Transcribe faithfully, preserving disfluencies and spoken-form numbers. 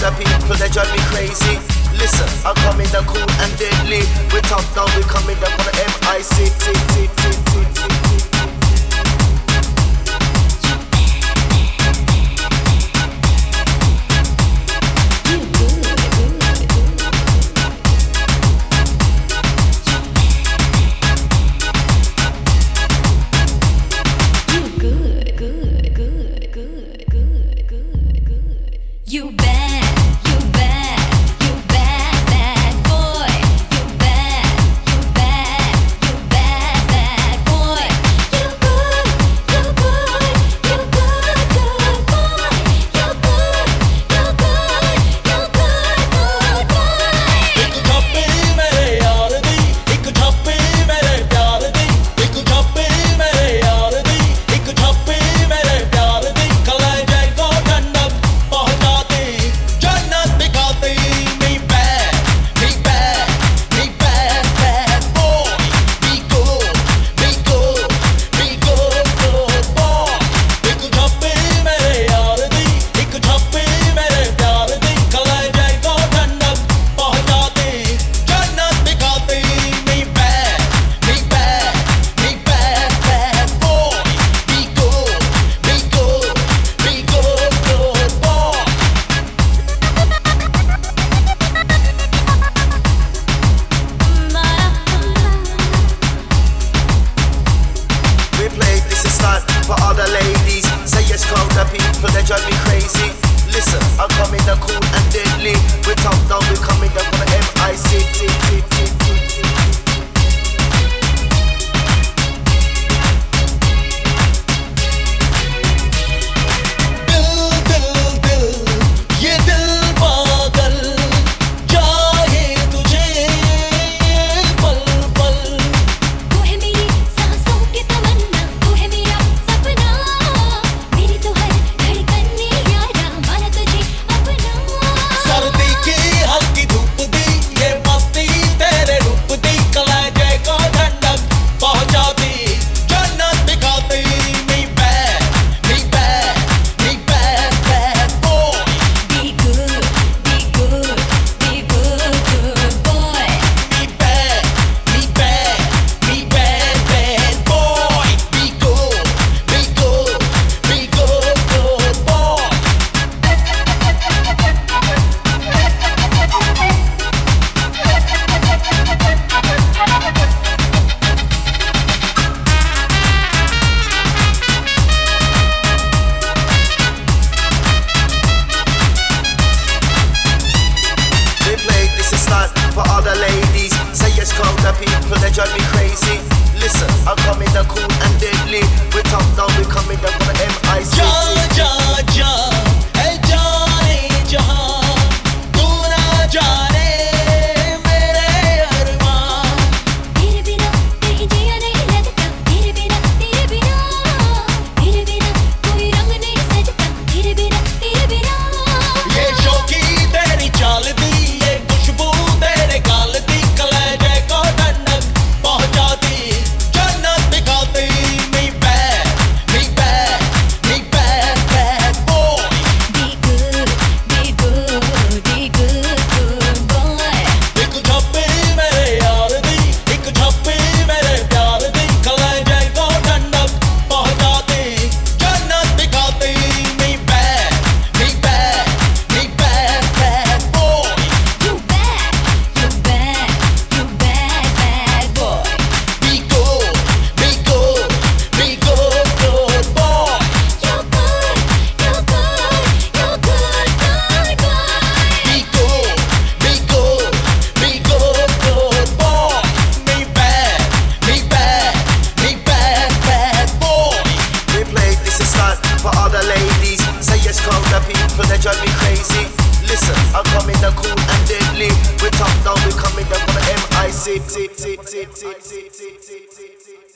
the people, they drive me crazy. Listen, I'm coming down cool and deadly. We're top down, we're coming down on the M I C. You bad, you bad, you bad, bad boy. You bad, you bad, you bad, bad boy. You good, you good, you good, good boy. You good, you good, you good, good boy. एक छापे मेरे यार दी, एक छापे मेरे प्यार दी, एक छापे मेरे यार दी, एक छापे मेरे प्यार दी। कलाई जाएगा ठंडक पहुंचाती, जन्नत दिखाती। Me bad, me bad, me bad, bad boy. Be good, be good, be good, good boy. एक छापे मेरे यार दी, एक छापे मेरे प्यार दी। कलाई जाएगा ठंडक पहुंचाती, जन्नत दिखाती। Me bad, me bad, me bad, bad boy. Be good, be good, be good, good boy. We play this is not for all the ladies. Say yes, crowd the people, they drive me crazy. Listen, I'm coming down cool and deadly. We're top down, we're coming down on the M I C. दिल दिल दिल ये दिल पागल चाहे तुझे पल पल। तू है मेरी सांसों की तमन्ना, तू है मेरा सपना। मेरी तो हर धड़कन ने यारा माना तुझे अपना। सर्दी की हल्की धूप दी, ये मस्ती तेरे रूप दी। कलाई जाएगा ठंडक पहुंचाती, जन्नत दिखाती। Me bad, me bad, me bad, bad boy. Be good, be good, be good, good boy. Me bad, me bad, me bad, bad boy. Be good, be good, be good, good boy. We play this is not for all the ladies. Say yes, crowd the people, they drive me crazy. Listen, I'm coming down cool and deadly. We're top down, we're coming down on the M I C. जा जा जा ऐ जाने जहां, तू ना जाने मेरे अरमान। तेरे बिना कहीं जिया नहीं लगता, तेरे बिना तेरे बिना तेरे बिना कोई रंग नहीं सजता, तेरे बिना तेरे बिना। ये शौकी तेरी चाल दी, ये खुशबू तेरे गाल दी। कलाई जाएगा ठंडक पहुंचाती, जन्नत दिखाती। Me bad, me bad, me bad, bad boy. Be good, be good, be good, good boy. एक छापे मेरे यार दी, एक छापे मेरे प्यार दी। कलाई जाएगा ठंडक पहुंचाती, जन्नत दिखाती। Me bad, me bad, me bad, bad boy. You bad, you bad, you bad, bad boy. Be good, be good, be good, good boy. You good, you good, you good, good boy. Be good, be good, be good, good boy. Me bad, me bad, me bad, bad boy. We play this is not for all the ladies. Say yes, crowd the people, they drive me crazy. Listen, I'm coming down cool and deadly. We're top down, we're coming down on the M I C.